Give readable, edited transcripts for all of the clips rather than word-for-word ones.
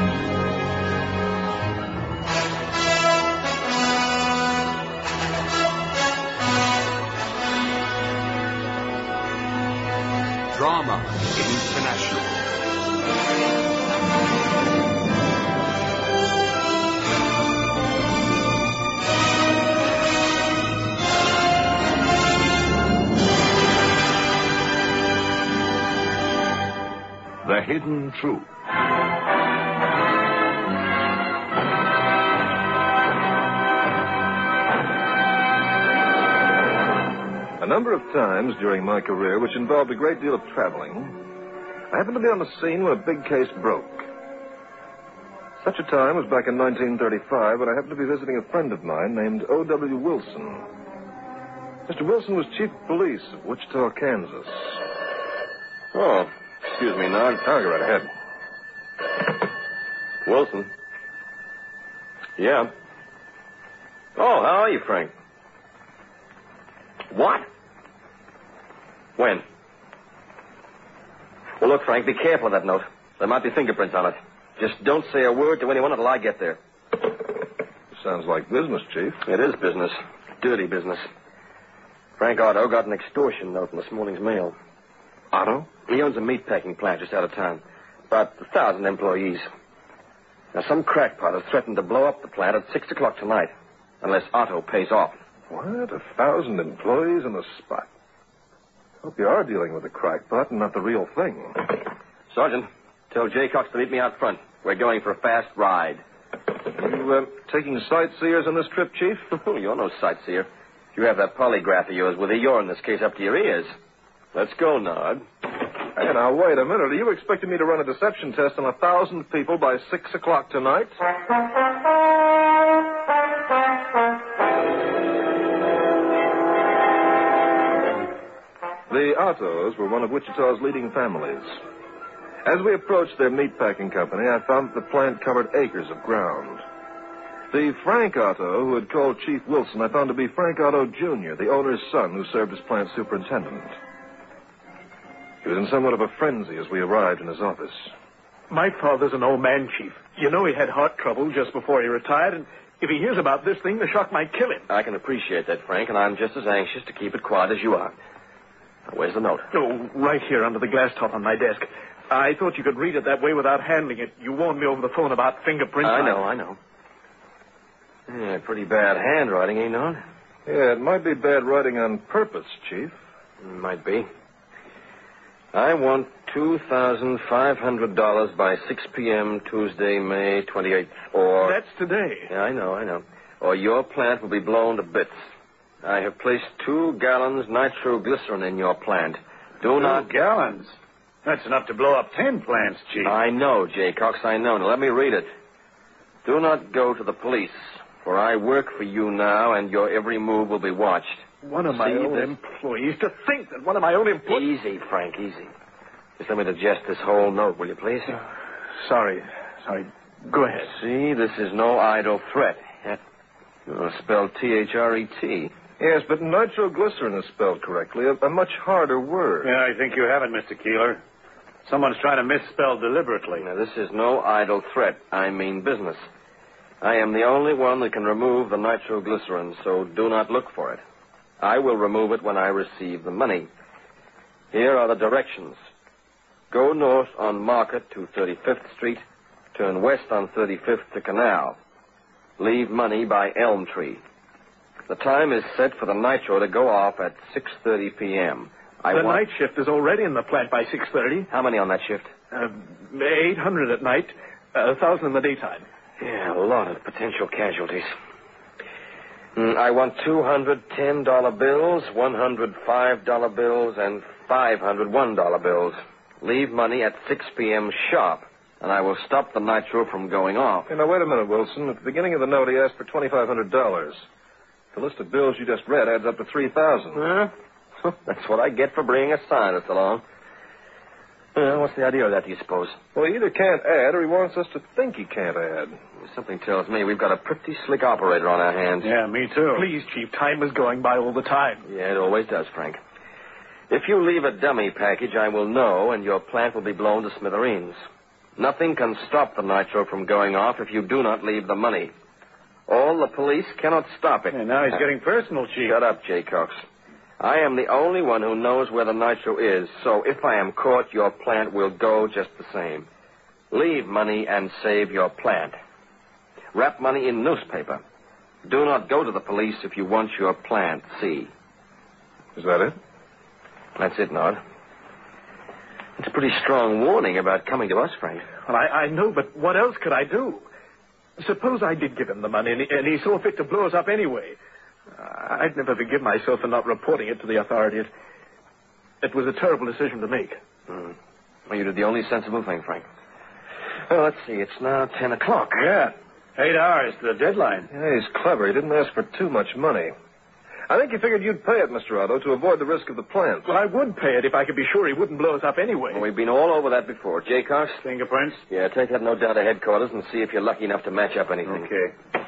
Drama International. The Hidden Truth. A number of times during my career, which involved a great deal of traveling, I happened to be on the scene when a big case broke. Such a time was back in 1935 when I happened to be visiting a friend of mine named O.W. Wilson. Mr. Wilson was chief of police of Wichita, Kansas. Oh, excuse me, Nog. I'll go right ahead. Wilson? Yeah. Oh, how are you, Frank? What? When? Well, look, Frank, be careful of that note. There might be fingerprints on it. Just don't say a word to anyone until I get there. Sounds like business, Chief. It is business. Dirty business. Frank Otto got an extortion note in this morning's mail. Otto? He owns a meatpacking plant just out of town. About 1,000 employees. Now, some crackpot has threatened to blow up the plant at 6 o'clock tonight, unless Otto pays off. What? 1,000 employees in the spot? Hope you are dealing with a crackpot and not the real thing. Sergeant, tell Jay Cox to meet me out front. We're going for a fast ride. You taking sightseers on this trip, Chief? You're no sightseer. If you have that polygraph of yours with you, you're in this case up to your ears. Let's go, Nod. Hey, now, wait a minute. Are you expecting me to run a deception test on 1,000 people by 6 o'clock tonight? The Ottos were one of Wichita's leading families. As we approached their meatpacking company, I found that the plant covered acres of ground. The Frank Otto who had called Chief Wilson I found to be Frank Otto, Jr., the owner's son who served as plant superintendent. He was in somewhat of a frenzy as we arrived in his office. My father's an old man, Chief. You know he had heart trouble just before he retired, and if he hears about this thing, the shock might kill him. I can appreciate that, Frank, and I'm just as anxious to keep it quiet as you are. Now, where's the note? Oh, right here under the glass top on my desk. I thought you could read it that way without handling it. You warned me over the phone about fingerprints. I know. Yeah, pretty bad handwriting, ain't it? Yeah, it might be bad writing on purpose, Chief. Might be. I want $2,500 by 6 p.m. Tuesday, May 28th, or... That's today. Yeah, I know. Or your plant will be blown to bits. I have placed 2 gallons nitroglycerin in your plant. Do not... 2 gallons? That's enough to blow up 10 plants, Chief. I know, Jay Cox, I know. Now, let me read it. Do not go to the police, for I work for you now, and your every move will be watched. One of my own employees. To think that one of my own employees... Easy, Frank, easy. Just let me digest this whole note, will you, please? Sorry. Go ahead. See, this is no idle threat. Spelled T-H-R-E-T. Yes, but nitroglycerin is spelled correctly. A much harder word. Yeah, I think you have it, Mr. Keeler. Someone's trying to misspell deliberately. Now, this is no idle threat. I mean business. I am the only one that can remove the nitroglycerin, so do not look for it. I will remove it when I receive the money. Here are the directions. Go north on Market to 35th Street. Turn west on 35th to Canal. Leave money by Elm Tree. The time is set for the nitro to go off at 6:30 p.m. The night shift is already in the plant by 6:30. How many on that shift? 800 at night, 1,000 in the daytime. Yeah, a lot of potential casualties. I want $200 $10 bills, $100 $5 bills, and $500 $1 bills. Leave money at 6 p.m. sharp, and I will stop the nitro from going off. Hey, now, wait a minute, Wilson. At the beginning of the note, he asked for $2,500. The list of bills you just read adds up to $3,000. Huh? That's what I get for bringing a scientist along. What's the idea of that, do you suppose? Well, he either can't add or he wants us to think he can't add. Something tells me we've got a pretty slick operator on our hands. Yeah, me too. Please, Chief, time is going by all the time. Yeah, it always does, Frank. If you leave a dummy package, I will know, and your plant will be blown to smithereens. Nothing can stop the nitro from going off if you do not leave the money. All the police cannot stop it. And now he's getting personal, Chief. Shut up, Jay Cox. I am the only one who knows where the nitro is, so if I am caught, your plant will go just the same. Leave money and save your plant. Wrap money in newspaper. Do not go to the police if you want your plant. See. Is that it? That's it, Nod. It's a pretty strong warning about coming to us, Frank. Well, I know, but what else could I do? Suppose I did give him the money and he saw fit to blow us up anyway. I'd never forgive myself for not reporting it to the authorities. It was a terrible decision to make. Well, you did the only sensible thing, Frank. Well, let's see. It's now 10 o'clock. Yeah. 8 hours to the deadline. Yeah, he's clever. He didn't ask for too much money. I think he figured you'd pay it, Mr. Otto, to avoid the risk of the plant. Well, I would pay it if I could be sure he wouldn't blow us up anyway. Well, we've been all over that before. Jay Cox? Fingerprints? Yeah, take that note down to headquarters and see if you're lucky enough to match up anything. Okay.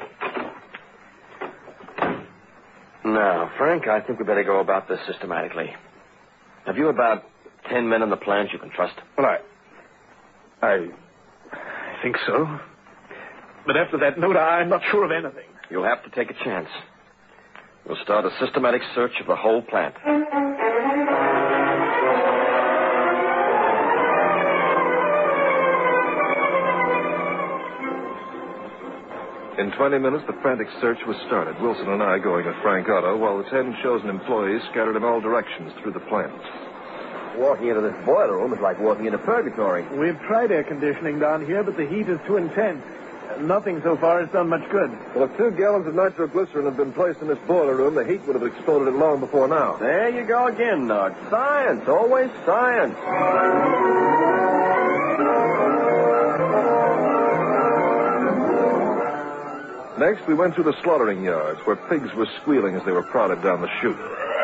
Now, Frank, I think we better go about this systematically. Have you about 10 men in the plant you can trust? Well, I think so. But after that note, I'm not sure of anything. You'll have to take a chance. We'll start a systematic search of the whole plant. In 20 minutes, the frantic search was started, Wilson and I going with Frank Otto, while the 10 chosen employees scattered in all directions through the plant. Walking into this boiler room is like walking into purgatory. We've tried air conditioning down here, but the heat is too intense. Nothing so far has done much good. Well, if 2 gallons of nitroglycerin had been placed in this boiler room, the heat would have exploded it long before now. There you go again, Nod. Science, always science. Next, we went through the slaughtering yards, where pigs were squealing as they were prodded down the chute.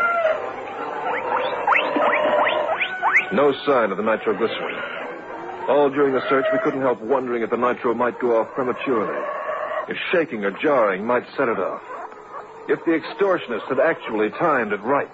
No sign of the nitroglycerin. All during the search, we couldn't help wondering if the nitro might go off prematurely. If shaking or jarring might set it off. If the extortionist had actually timed it right.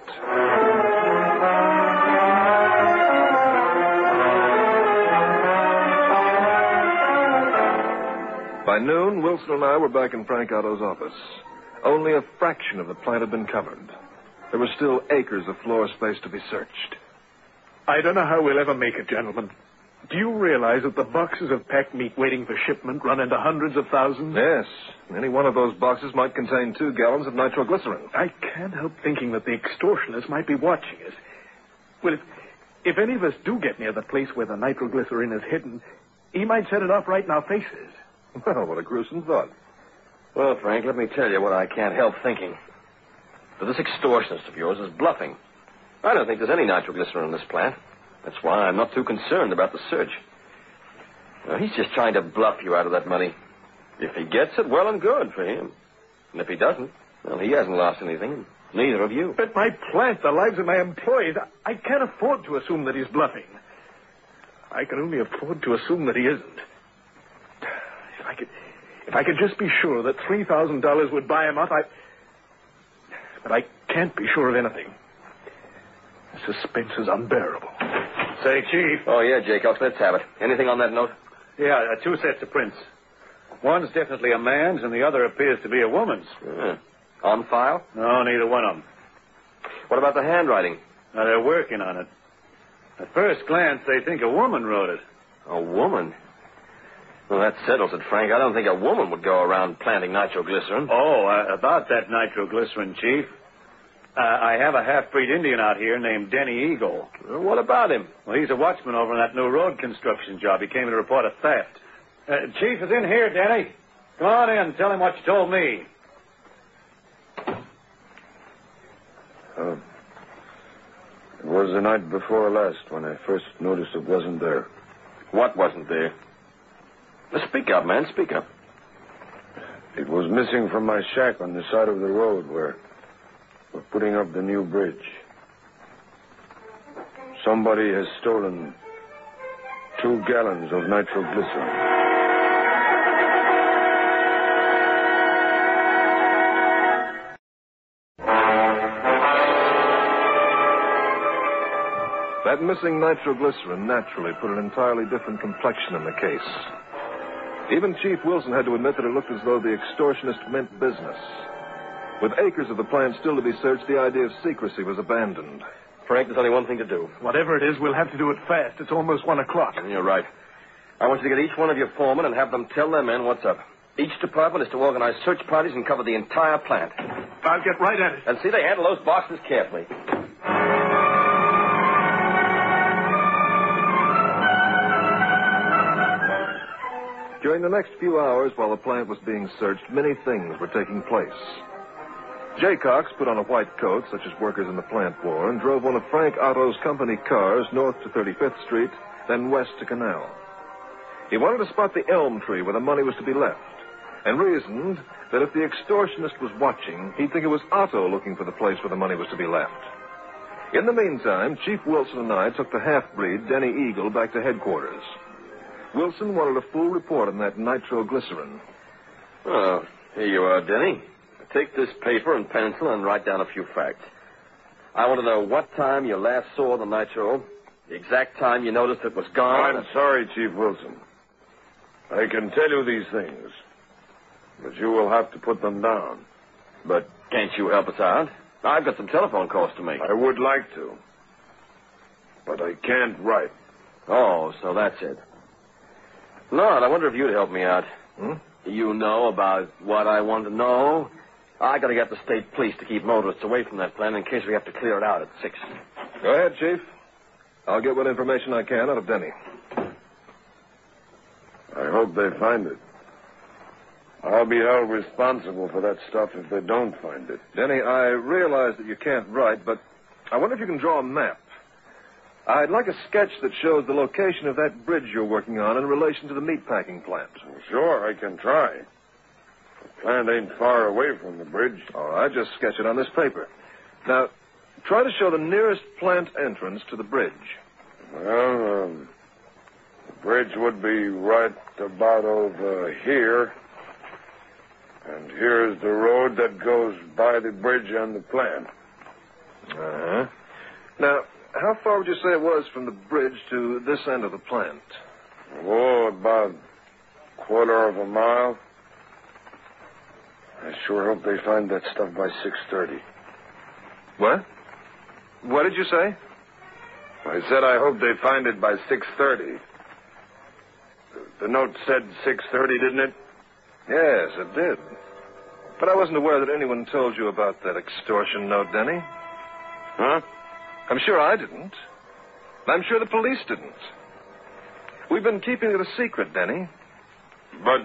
By noon, Wilson and I were back in Frank Otto's office. Only a fraction of the plant had been covered. There were still acres of floor space to be searched. I don't know how we'll ever make it, gentlemen. Do you realize that the boxes of packed meat waiting for shipment run into hundreds of thousands? Yes. Any one of those boxes might contain 2 gallons of nitroglycerin. I can't help thinking that the extortionist might be watching us. Well, if any of us do get near the place where the nitroglycerin is hidden, he might set it off right in our faces. Well, what a gruesome thought. Well, Frank, let me tell you what I can't help thinking. That this extortionist of yours is bluffing. I don't think there's any nitroglycerin in this plant. That's why I'm not too concerned about the search. Now, he's just trying to bluff you out of that money. If he gets it, well and good for him. And if he doesn't, well, he hasn't lost anything. Neither have you. But my plant, the lives of my employees, I can't afford to assume that he's bluffing. I can only afford to assume that he isn't. If I could just be sure that $3,000 would buy him up, But I can't be sure of anything. The suspense is unbearable. Say, Chief. Oh, yeah, Jacobs, let's have it. Anything on that note? Yeah, 2 sets of prints. One's definitely a man's, and the other appears to be a woman's. On file? No, neither one of them. What about the handwriting? Now, they're working on it. At first glance, they think a woman wrote it. A woman? Well, that settles it, Frank. I don't think a woman would go around planting nitroglycerin. Oh, about that nitroglycerin, Chief. I have a half-breed Indian out here named Denny Eagle. Well, what about him? Well, he's a watchman over on that new road construction job. He came to report a theft. Chief is in here, Denny. Come on in. Tell him what you told me. It was the night before last when I first noticed it wasn't there. What wasn't there? Speak up, man. Speak up. It was missing from my shack on the side of the road where we're putting up the new bridge. Somebody has stolen 2 gallons of nitroglycerin. That missing nitroglycerin naturally put an entirely different complexion in the case. Even Chief Wilson had to admit that it looked as though the extortionist meant business. With acres of the plant still to be searched, the idea of secrecy was abandoned. Frank, there's only one thing to do. Whatever it is, we'll have to do it fast. It's almost 1 o'clock. You're right. I want you to get each one of your foremen and have them tell their men what's up. Each department is to organize search parties and cover the entire plant. I'll get right at it. And see they handle those boxes carefully. During the next few hours, while the plant was being searched, many things were taking place. Jaycox put on a white coat, such as workers in the plant wore, and drove one of Frank Otto's company cars north to 35th Street, then west to Canal. He wanted to spot the elm tree where the money was to be left, and reasoned that if the extortionist was watching, he'd think it was Otto looking for the place where the money was to be left. In the meantime, Chief Wilson and I took the half-breed, Denny Eagle, back to headquarters. Wilson wanted a full report on that nitroglycerin. Oh, here you are, Denny. Take this paper and pencil and write down a few facts. I want to know what time you last saw the nitro, the exact time you noticed it was gone. I'm sorry, Chief Wilson. I can tell you these things, but you will have to put them down. But can't you help us out? I've got some telephone calls to make. I would like to, but I can't write. Oh, so that's it. Lord, I wonder if you'd help me out. You know about what I want to know? I got to get the state police to keep motorists away from that plant in case we have to clear it out at 6. Go ahead, Chief. I'll get what information I can out of Denny. I hope they find it. I'll be held responsible for that stuff if they don't find it. Denny, I realize that you can't write, but I wonder if you can draw a map. I'd like a sketch that shows the location of that bridge you're working on in relation to the meatpacking plant. Well, sure, I can try. The plant ain't far away from the bridge. All right, just sketch it on this paper. Now, try to show the nearest plant entrance to the bridge. Well, the bridge would be right about over here. And here's the road that goes by the bridge and the plant. Uh-huh. Now, how far would you say it was from the bridge to this end of the plant? Oh, about a quarter of a mile. I sure hope they find that stuff by 6:30. What? What did you say? I said I hope they find it by 6:30. The note said 6:30, didn't it? Yes, it did. But I wasn't aware that anyone told you about that extortion note, Denny. Huh? I'm sure I didn't. I'm sure the police didn't. We've been keeping it a secret, Denny. But,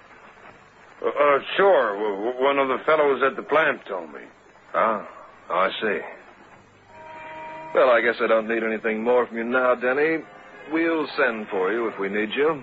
sure. One of the fellows at the plant told me. Oh, I see. Well, I guess I don't need anything more from you now, Denny. We'll send for you if we need you.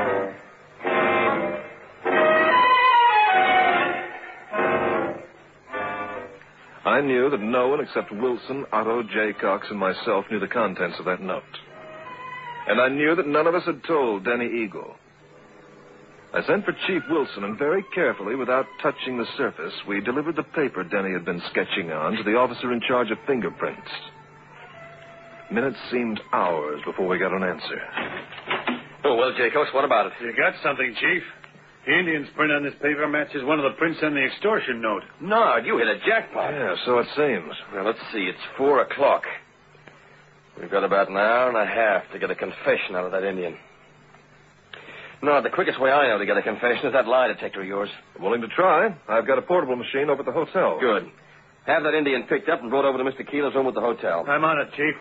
I knew that no one except Wilson, Otto, Jaycox, and myself knew the contents of that note. And I knew that none of us had told Denny Eagle. I sent for Chief Wilson, and very carefully, without touching the surface, we delivered the paper Denny had been sketching on to the officer in charge of fingerprints. Minutes seemed hours before we got an answer. Oh, well, Jaycox, what about it? You got something, Chief. The Indian's print on this paper matches one of the prints on the extortion note. No, you hit a jackpot. Yeah, so it seems. Well, let's see. It's 4 o'clock. We've got about an hour and a half to get a confession out of that Indian. No, the quickest way I know to get a confession is that lie detector of yours. I'm willing to try. I've got a portable machine over at the hotel. Good. Have that Indian picked up and brought over to Mr. Keeler's room at the hotel. I'm on it, Chief.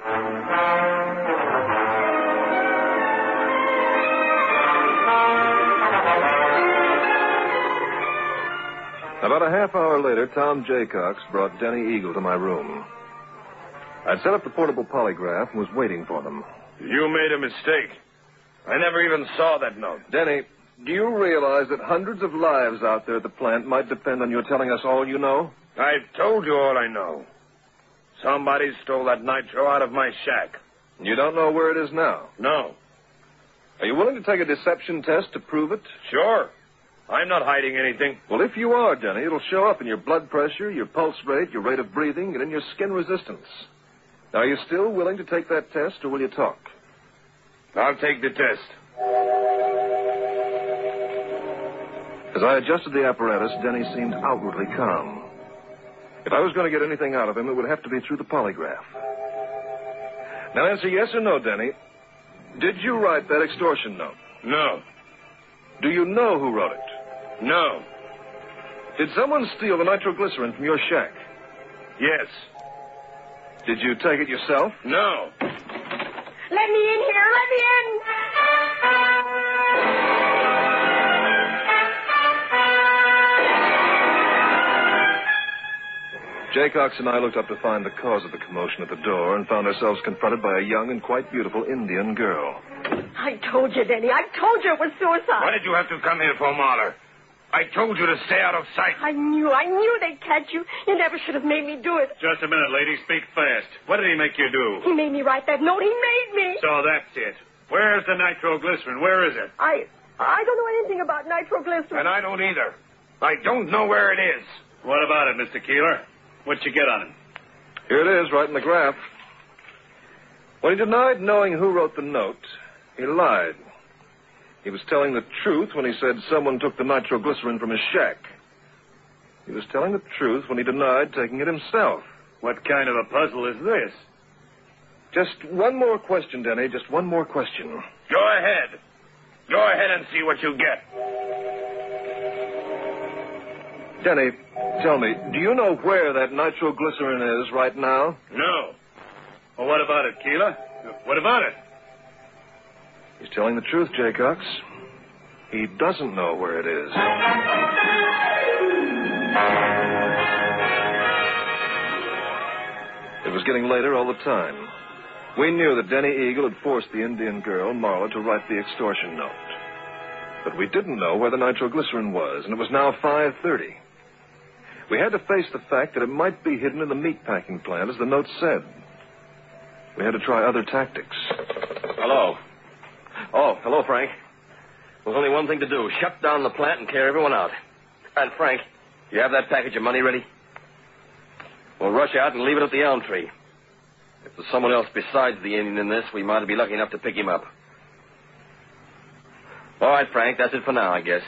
About a half hour later, Tom Jaycox brought Denny Eagle to my room. I'd set up the portable polygraph and was waiting for them. You made a mistake. I never even saw that note. Denny, do you realize that hundreds of lives out there at the plant might depend on your telling us all you know? I've told you all I know. Somebody stole that nitro out of my shack. You don't know where it is now? No. Are you willing to take a deception test to prove it? Sure. I'm not hiding anything. Well, if you are, Denny, it'll show up in your blood pressure, your pulse rate, your rate of breathing, and in your skin resistance. Are you still willing to take that test, or will you talk? I'll take the test. As I adjusted the apparatus, Denny seemed outwardly calm. If I was going to get anything out of him, it would have to be through the polygraph. Now answer yes or no, Denny. Did you write that extortion note? No. Do you know who wrote it? No. Did someone steal the nitroglycerin from your shack? Yes. Did you take it yourself? No. Let me in here. Let me in. Jaycox and I looked up to find the cause of the commotion at the door and found ourselves confronted by a young and quite beautiful Indian girl. I told you, Denny. I told you it was suicide. What did you have to come here for, Marler? I told you to stay out of sight. I knew they'd catch you. You never should have made me do it. Just a minute, lady. Speak fast. What did he make you do? He made me write that note. He made me. So that's it. Where's the nitroglycerin? Where is it? I don't know anything about nitroglycerin. And I don't either. I don't know where it is. What about it, Mr. Keeler? What'd you get on him? Here it is, right in the graph. When he denied knowing who wrote the note, he lied. He was telling the truth when he said someone took the nitroglycerin from his shack. He was telling the truth when he denied taking it himself. What kind of a puzzle is this? Just one more question, Denny. Just one more question. Go ahead. Go ahead and see what you get. Denny, tell me, do you know where that nitroglycerin is right now? No. Well, what about it, Keeler? What about it? He's telling the truth, Jaycox. He doesn't know where it is. It was getting later all the time. We knew that Denny Eagle had forced the Indian girl, Marla, to write the extortion note. But we didn't know where the nitroglycerin was, and it was now 5:30. We had to face the fact that it might be hidden in the meatpacking plant, as the note said. We had to try other tactics. Hello. Oh, hello, Frank. There's only one thing to do. Shut down the plant and clear everyone out. And, Frank, you have that package of money ready? We'll rush out and leave it at the elm tree. If there's someone else besides the Indian in this, we might be lucky enough to pick him up. All right, Frank, that's it for now, I guess.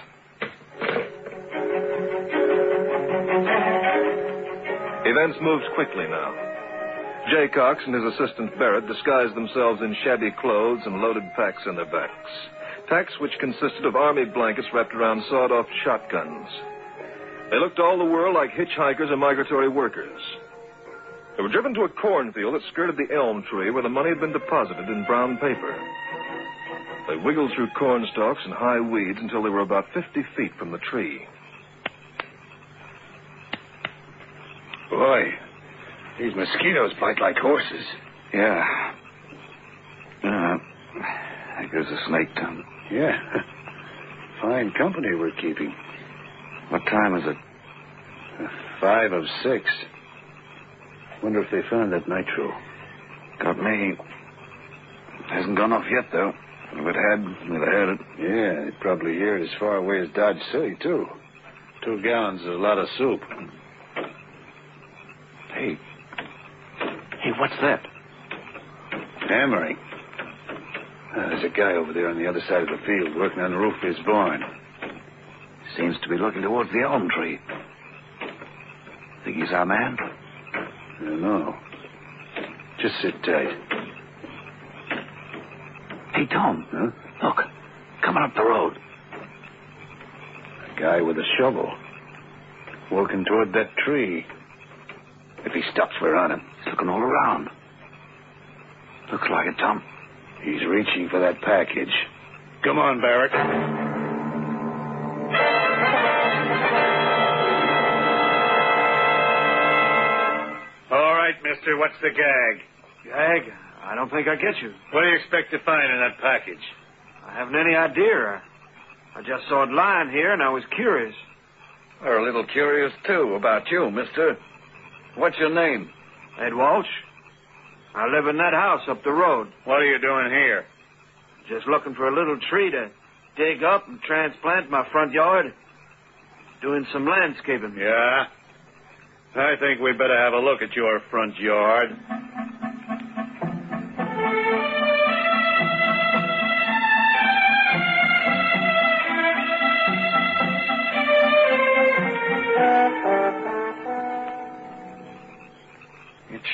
Events moved quickly now. Jaycox and his assistant Barrett disguised themselves in shabby clothes and loaded packs on their backs. Packs which consisted of army blankets wrapped around sawed-off shotguns. They looked all the world like hitchhikers or migratory workers. They were driven to a cornfield that skirted the elm tree where the money had been deposited in brown paper. They wiggled through corn stalks and high weeds until they were about 50 feet from the tree. Boy, these mosquitoes bite like horses. Yeah. I think there's a snake tongue. Yeah. Fine company we're keeping. What time is it? 5 of 6. Wonder if they found that nitro. Got me. Hasn't gone off yet, though. If it had, they'd have had it. Yeah, they probably hear it as far away as Dodge City, too. 2 gallons is a lot of soup. Hey, what's that? Hammering. There's a guy over there on the other side of the field working on the roof of his barn. Seems to be looking towards the elm tree. Think he's our man? I don't know. Just sit tight. Hey, Tom. Huh? Look, coming up the road. A guy with a shovel. Working toward that tree. If he stops, we're on him. He's looking all around. Looks like it, Tom. He's reaching for that package. Come on, Barrett. All right, mister, what's the gag? Gag? I don't think I get you. What do you expect to find in that package? I haven't any idea. I just saw it lying here, and I was curious. We're a little curious, too, about you, mister. What's your name? Ed Walsh. I live in that house up the road. What are you doing here? Just looking for a little tree to dig up and transplant in my front yard. Doing some landscaping. Yeah? I think we better have a look at your front yard.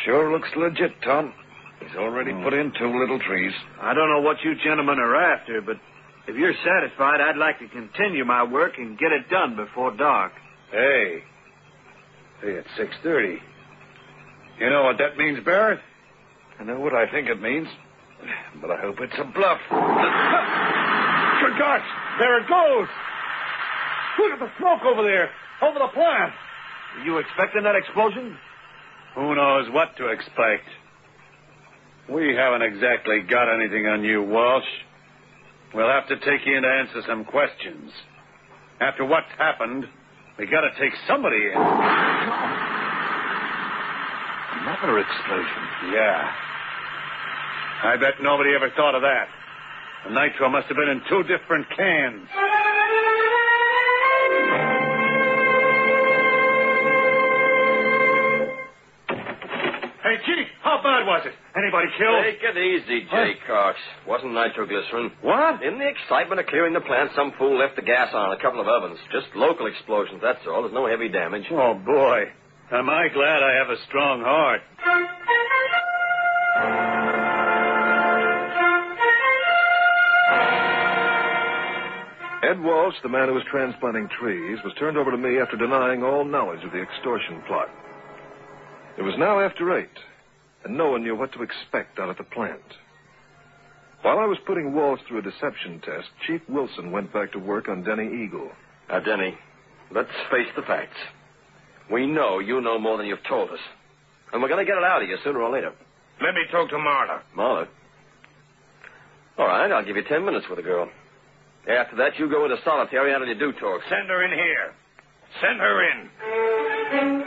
Sure looks legit, Tom. He's already put in 2 little trees. I don't know what you gentlemen are after, but if you're satisfied, I'd like to continue my work and get it done before dark. Hey, it's 6:30. You know what that means, Barrett? I know what I think it means, but I hope it's a bluff. Good gosh, there it goes. Look at the smoke over there, over the plant. Were you expecting that explosion? Who knows what to expect? We haven't exactly got anything on you, Walsh. We'll have to take you in to answer some questions. After what's happened, we got to take somebody in. Another explosion. Yeah. I bet nobody ever thought of that. The nitro must have been in 2 different cans. Hey, Chief, how bad was it? Anybody killed? Take it easy, Jay Cox. Wasn't nitroglycerin. What? In the excitement of clearing the plant, some fool left the gas on a couple of ovens. Just local explosions, that's all. There's no heavy damage. Oh, boy. Am I glad I have a strong heart. Ed Walsh, the man who was transplanting trees, was turned over to me after denying all knowledge of the extortion plot. It was now after 8, and no one knew what to expect out at the plant. While I was putting Walsh through a deception test, Chief Wilson went back to work on Denny Eagle. Now, Denny, let's face the facts. We know you know more than you've told us. And we're going to get it out of you sooner or later. Let me talk to Marla. Marla? All right, I'll give you 10 minutes with the girl. After that, you go into solitary until you do talk. Send her in here. Send her in.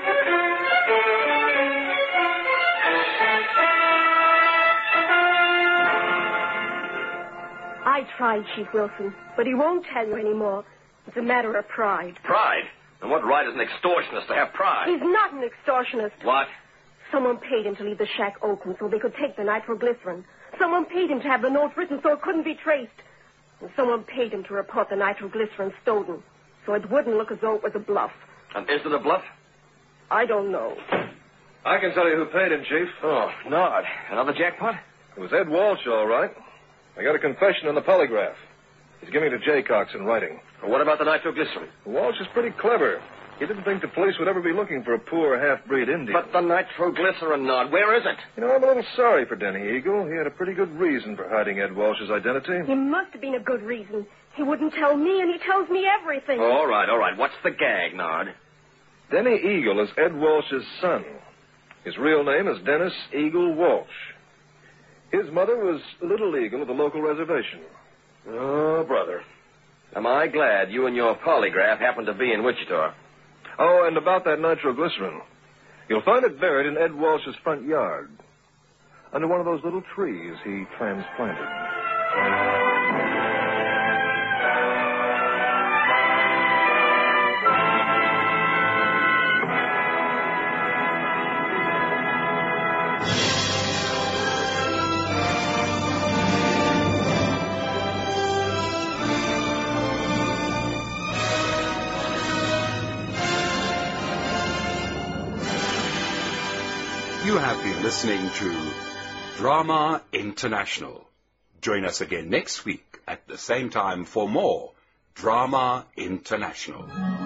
I tried, Chief Wilson, but he won't tell you anymore. It's a matter of pride. Pride? And what right is an extortionist to have pride? He's not an extortionist. What? Someone paid him to leave the shack open so they could take the nitroglycerin. Someone paid him to have the note written so it couldn't be traced. And someone paid him to report the nitroglycerin stolen so it wouldn't look as though it was a bluff. And is it a bluff? I don't know. I can tell you who paid him, Chief. Oh, Nod. Another jackpot? It was Ed Walsh, all right. I got a confession on the polygraph. He's giving it to Jay Cox in writing. Well, what about the nitroglycerin? Walsh is pretty clever. He didn't think the police would ever be looking for a poor half-breed Indian. But the nitroglycerin, Nod, where is it? You know, I'm a little sorry for Denny Eagle. He had a pretty good reason for hiding Ed Walsh's identity. He must have been a good reason. He wouldn't tell me, and he tells me everything. All right. What's the gag, Nod? Denny Eagle is Ed Walsh's son. His real name is Dennis Eagle Walsh. His mother was Little Eagle of the local reservation. Oh, brother. Am I glad you and your polygraph happened to be in Wichita. Oh, and about that nitroglycerin. You'll find it buried in Ed Walsh's front yard, under one of those little trees he transplanted. You have been listening to Drama International. Join us again next week at the same time for more Drama International.